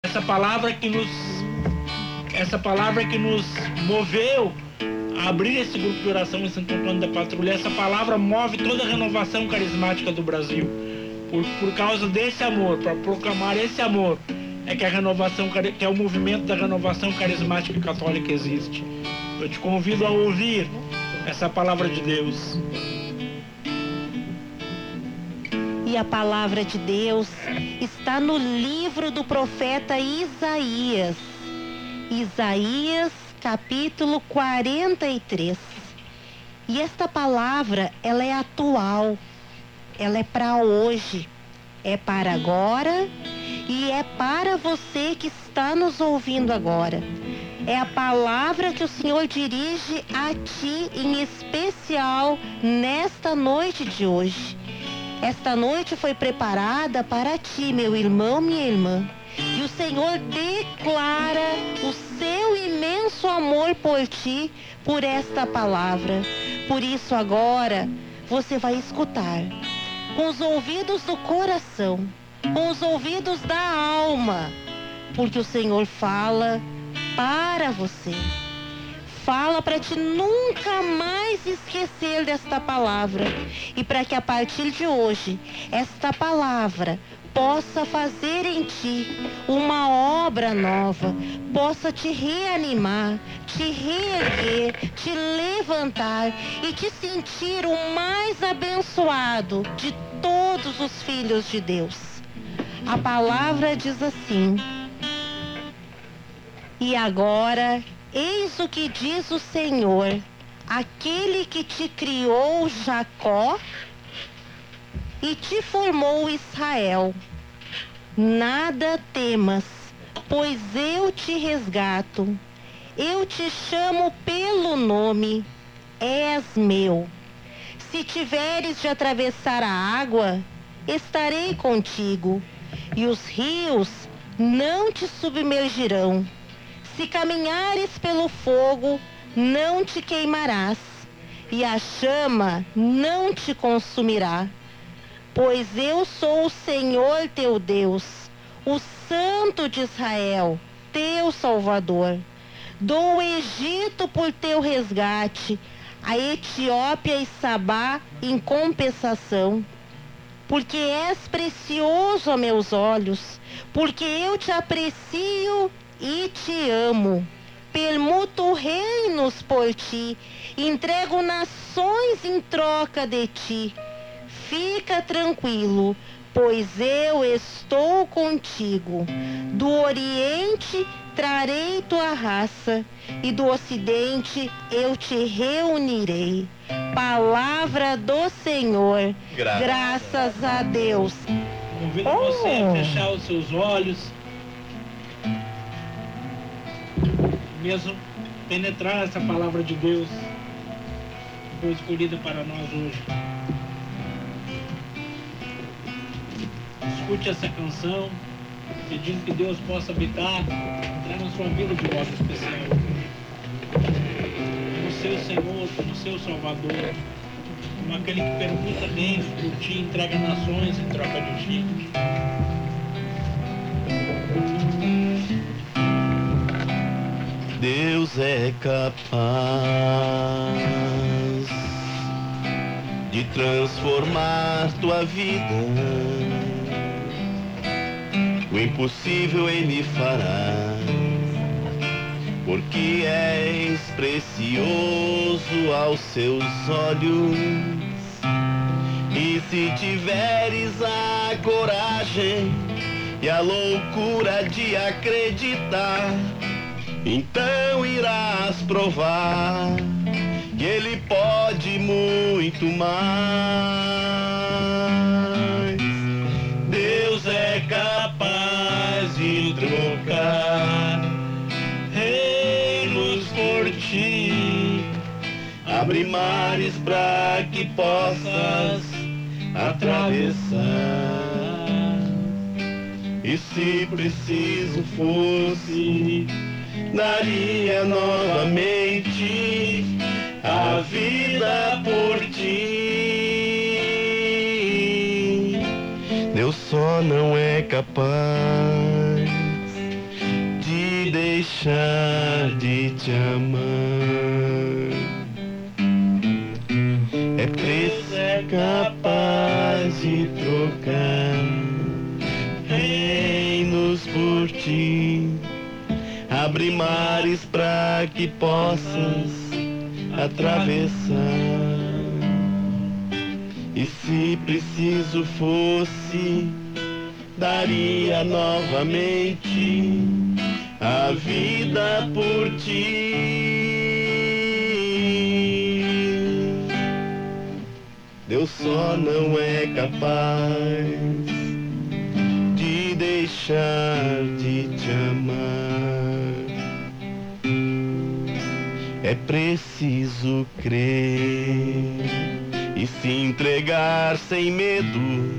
essa palavra que nos moveu a abrir esse grupo de oração em Santo Antônio da Patrulha. Essa palavra move toda a renovação carismática do Brasil. Por causa desse amor, para proclamar esse amor, é que a renovação, que é o movimento da renovação carismática católica existe. Eu te convido a ouvir essa palavra de Deus. E a palavra de Deus está no livro do profeta Isaías. Isaías, capítulo 43. E esta palavra, ela é atual. Ela é para hoje. É para agora e é para você que está nos ouvindo agora. É a palavra que o Senhor dirige a ti em especial nesta noite de hoje. Esta noite foi preparada para ti, meu irmão, minha irmã. E o Senhor declara o seu imenso amor por ti, por esta palavra. Por isso agora você vai escutar com os ouvidos do coração, com os ouvidos da alma, porque o Senhor fala para você. Fala para te nunca mais esquecer desta palavra e para que a partir de hoje esta palavra possa fazer em ti uma obra nova, possa te reanimar, te reerguer, te levantar e te sentir o mais abençoado de todos os filhos de Deus. A palavra diz assim: e agora, eis o que diz o Senhor, aquele que te criou, Jacó, e te formou, Israel. Nada temas, pois eu te resgato. Eu te chamo pelo nome, és meu. Se tiveres de atravessar a água, estarei contigo, e os rios não te submergirão. Se caminhares pelo fogo, não te queimarás, e a chama não te consumirá. Pois eu sou o Senhor teu Deus, o Santo de Israel, teu Salvador. Dou o Egito por teu resgate, a Etiópia e Sabá em compensação. Porque és precioso a meus olhos, porque eu te aprecio e te amo. Permuto reinos por ti, entrego nações em troca de ti. Fica tranquilo, pois eu estou contigo. Do Oriente trarei tua raça, e do Ocidente eu te reunirei. Palavra do Senhor. Graças a Deus. Convido você a fechar os seus olhos, mesmo penetrar essa palavra de Deus que foi escolhida para nós hoje. Escute essa canção, pedindo que Deus possa habitar, entrar na sua vida de modo especial. Como seu Senhor, como seu Salvador, como aquele que permuta bens por ti, entrega nações em troca de ti. Deus é capaz de transformar tua vida. O impossível Ele fará, porque és precioso aos seus olhos. E se tiveres a coragem e a loucura de acreditar, então irás provar que Ele pode muito mais. Deus é capaz de trocar reinos por ti, abre mares para que possas atravessar. E se preciso fosse, daria novamente a vida por ti. Deus só não é capaz deixar de te amar. É preço capaz de trocar reinos por ti. Abre mares pra que possas atravessar. E se preciso fosse, daria novamente a vida por ti. Deus só não é capaz de deixar de te amar. É preciso crer e se entregar sem medo.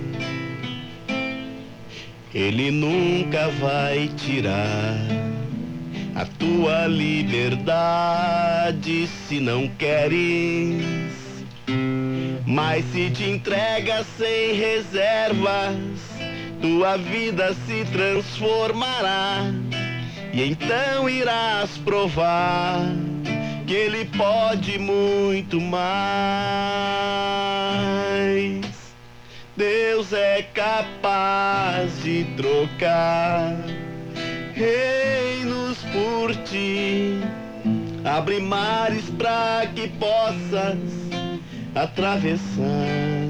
Ele nunca vai tirar a tua liberdade se não queres. Mas se te entrega sem reservas, tua vida se transformará. E então irás provar que Ele pode muito mais. Deus é capaz de trocar reinos por ti. Abre mares pra que possas atravessar.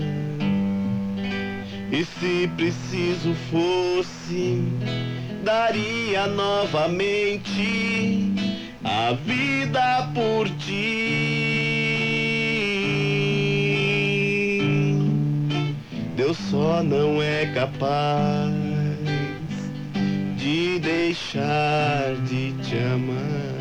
E se preciso fosse, daria novamente a vida por ti. Deus só não é capaz de deixar de te amar.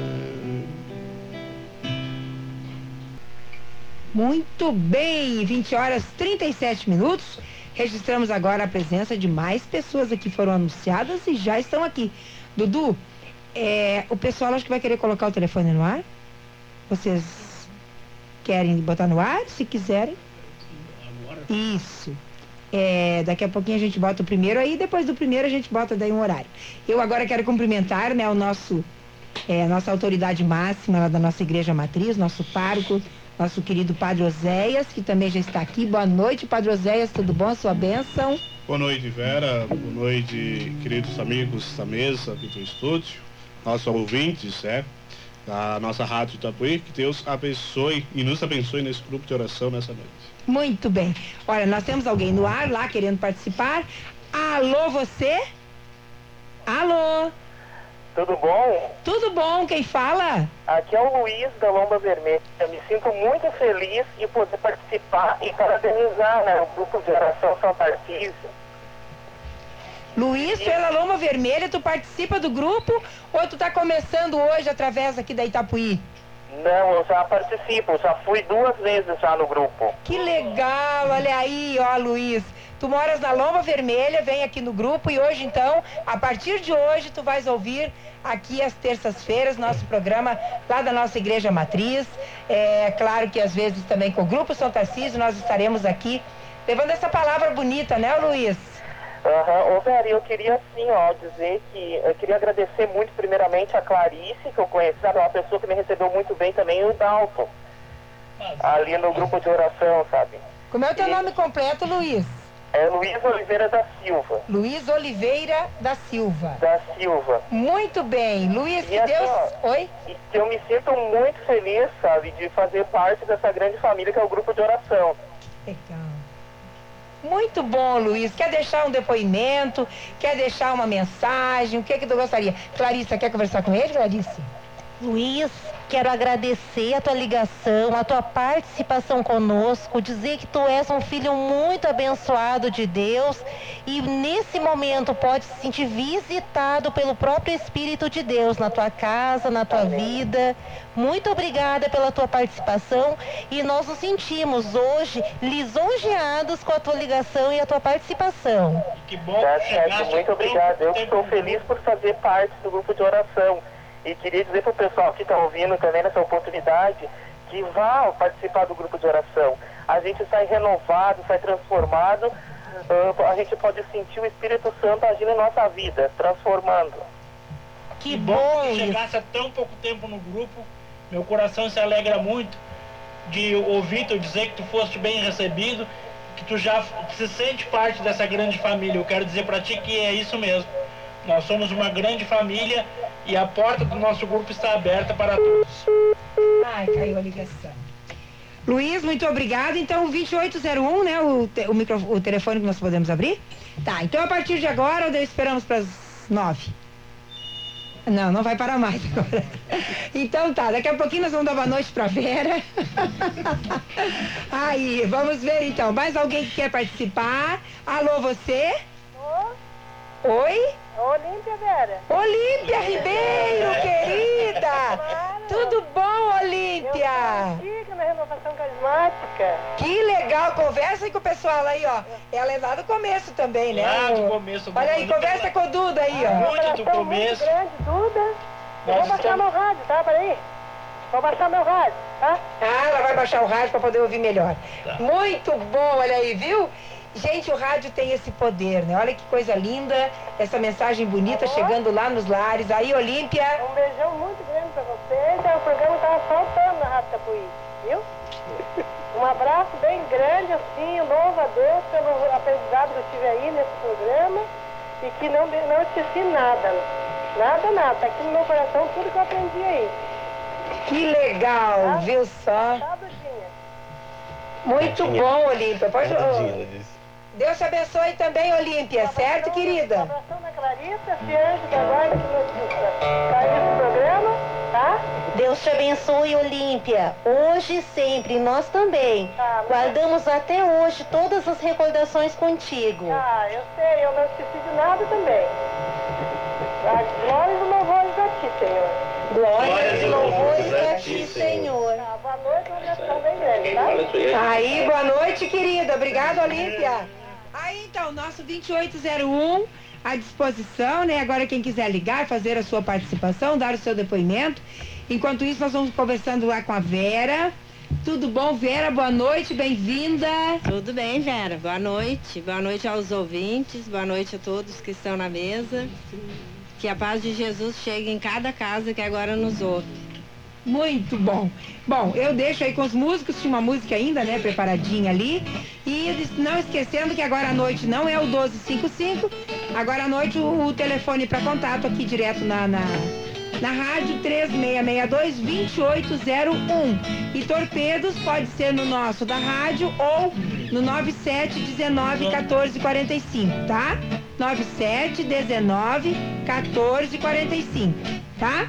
Muito bem, 20 horas 37 minutos. Registramos agora a presença de mais pessoas aqui, foram anunciadas e já estão aqui. Dudu, o pessoal acho que vai querer colocar o telefone no ar. Vocês querem botar no ar? Se quiserem. Isso. Daqui a pouquinho a gente bota o primeiro, aí depois do primeiro a gente bota daí um horário. Eu agora quero cumprimentar, né, nossa autoridade máxima lá da nossa igreja matriz, nosso pároco, nosso querido Padre Oséias, que também já está aqui. Boa noite, Padre Oséias, tudo bom? Sua bênção? Boa noite, Vera. Boa noite, queridos amigos da mesa aqui do estúdio, nossos ouvintes, da nossa Rádio Itapuí. Que Deus abençoe e nos abençoe nesse grupo de oração nessa noite. Muito bem. Olha, nós temos alguém no ar lá querendo participar. Alô, você? Alô? Tudo bom? Tudo bom, quem fala? Aqui é o Luiz da Lomba Vermelha. Eu me sinto muito feliz de poder participar e parabenizar, o grupo de oração São Tarcísio. Luiz, pela Lomba Vermelha, tu participa do grupo ou tu tá começando hoje através aqui da Itapuí? Não, eu já participo, já fui 2 vezes já no grupo. Que legal, olha aí, ó, Luiz. Tu moras na Lomba Vermelha, vem aqui no grupo e hoje então, a partir de hoje, tu vais ouvir aqui às terças-feiras nosso programa lá da nossa igreja matriz. É claro que às vezes também com o grupo São Tarcísio nós estaremos aqui levando essa palavra bonita, né, Luiz? Ô, Vera, eu queria assim, dizer que eu queria agradecer muito primeiramente a Clarice, que eu conheci, uma pessoa que me recebeu muito bem também, e o Dalton, ali no grupo de oração, sabe? Como é o teu nome completo, Luiz? É Luiz Oliveira da Silva. Luiz Oliveira da Silva. Da Silva. Muito bem. Luiz, que assim, Deus... Oi? Eu me sinto muito feliz, sabe, de fazer parte dessa grande família que é o grupo de oração. Legal. Muito bom, Luiz. Quer deixar um depoimento? Quer deixar uma mensagem? O que tu gostaria? Clarissa, quer conversar com ele, Clarice? Luiz, quero agradecer a tua ligação, a tua participação conosco, dizer que tu és um filho muito abençoado de Deus e nesse momento pode se sentir visitado pelo próprio Espírito de Deus na tua casa, na tua vida. Muito obrigada pela tua participação e nós nos sentimos hoje lisonjeados com a tua ligação e a tua participação. Que bom. Muito obrigado. Eu estou feliz por fazer parte do grupo de oração. E queria dizer para o pessoal que está ouvindo também nessa oportunidade que vá participar do grupo de oração. A gente sai renovado, sai transformado, a gente pode sentir o Espírito Santo agindo em nossa vida, transformando. Que bom bom que isso. chegasse há tão pouco tempo no grupo. Meu coração se alegra muito de ouvir tu dizer que tu foste bem recebido, que tu já se sente parte dessa grande família. Eu quero dizer para ti que é isso mesmo. Nós somos uma grande família e a porta do nosso grupo está aberta para todos. Ai, caiu a ligação. Luiz, muito obrigado. Então, 2801, né? O telefone que nós podemos abrir? Tá, então a partir de agora, ou esperamos para as 9? Não, não vai parar mais agora. Então tá, daqui a pouquinho nós vamos dar boa noite pra Vera. Aí, vamos ver então. Mais alguém que quer participar? Alô, você? Oi? Olímpia, Vera. Olímpia Ribeiro, querida! Claro. Tudo bom, Eu Olímpia? sou antiga na renovação carismática. Que legal, conversa aí com o pessoal aí, ó. Ela é lá do começo também, né? Lá do começo. Olha aí, conversa com o Duda aí, ó. Muito do começo. Muito grande, Duda. Eu Nós vou baixar estamos- meu rádio, tá? Peraí. Vou baixar meu rádio, tá? Ah, ela vai baixar o rádio para poder ouvir melhor. Muito bom, olha aí, viu? Gente, o rádio tem esse poder, né? Olha que coisa linda, essa mensagem bonita chegando lá nos lares. Aí, Olímpia. Um beijão muito grande pra vocês. O programa tava faltando na Rádio Tapuí, viu? Um abraço bem grande, assim, louvo a Deus pelo aprendizado que eu tive aí nesse programa e que não esqueci nada. Nada. Tá aqui no meu coração tudo que eu aprendi aí. Que legal, viu só? Tá, Dudinha? Muito bom, Olímpia. Pode... Tadinha, ela disse. Deus te abençoe também, Olímpia, certo, querida? Um abração da Clarissa, Cianjo da Guarda que nos caiu no programa, tá? Deus te abençoe, Olímpia. Hoje e sempre, nós também. Tá, mas- Guardamos até hoje todas as recordações contigo. Ah, eu sei, eu não esqueci de nada também. Glórias e louvores a ti, Senhor. Glórias e louvores a ti, Senhor. Tá, boa noite, uma abração bem grande, tá? Aí, boa noite, querida. Obrigada, Olímpia. Aí, então, nosso 2801 à disposição, né? Agora, quem quiser ligar, fazer a sua participação, dar o seu depoimento. Enquanto isso, nós vamos conversando lá com a Vera. Tudo bom, Vera? Boa noite, bem-vinda. Tudo bem, Vera. Boa noite. Boa noite aos ouvintes. Boa noite a todos que estão na mesa. Que a paz de Jesus chegue em cada casa que agora nos ouve. Muito bom. Bom, eu deixo aí com os músicos, tinha uma música ainda, né, preparadinha ali. E não esquecendo que agora à noite não é o 1255, agora à noite o telefone para contato aqui direto na rádio 3662-2801. E torpedos pode ser no nosso da rádio ou no 9719-1445, tá? 9719-1445, tá?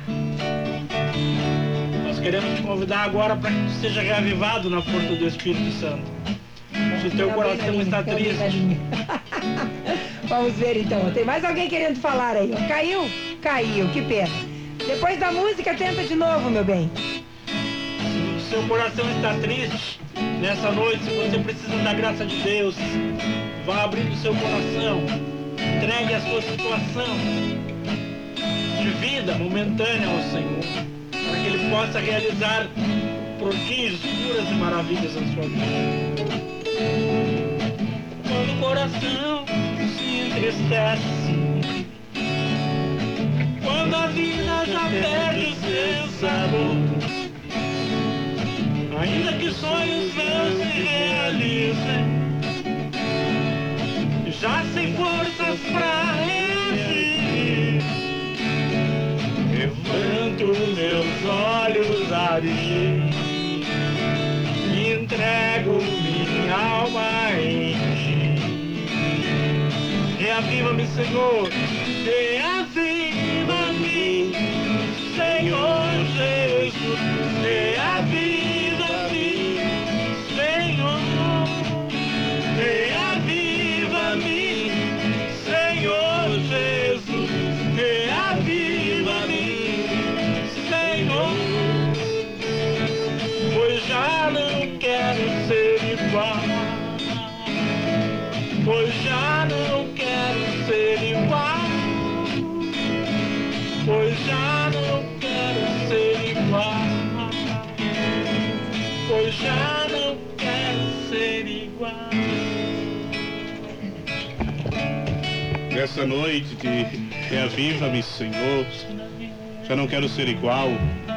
Nós queremos te convidar agora para que tu seja reavivado na força do Espírito Santo. Se o teu coração está triste, Vamos ver então. Tem mais alguém querendo falar aí? Ó. Caiu? Caiu, que pena. Depois da música, tenta de novo, meu bem. se o seu coração está triste, nessa noite, se você precisa da graça de Deus, vá abrindo o seu coração, entregue a sua situação de vida momentânea ao Senhor, para que Ele possa realizar prodígios, curas e maravilhas na sua vida. Quando o coração se entristece, quando a vida já perde o seu sabor, ainda que sonhos não se realizem, já sem forças pra reagir, levanto meus olhos a ti e entrego minha alma em ti. Reaviva-me, Senhor, reaviva-me, Senhor Jesus, reaviva-me, Senhor, reaviva-me, Senhor Jesus, reaviva-me, Senhor, pois já não quero ser igual, pois já não quero ser igual, pois já não quero ser igual, pois já não quero ser igual. Nessa noite de Reaviva-me, Senhor. Já não quero ser igual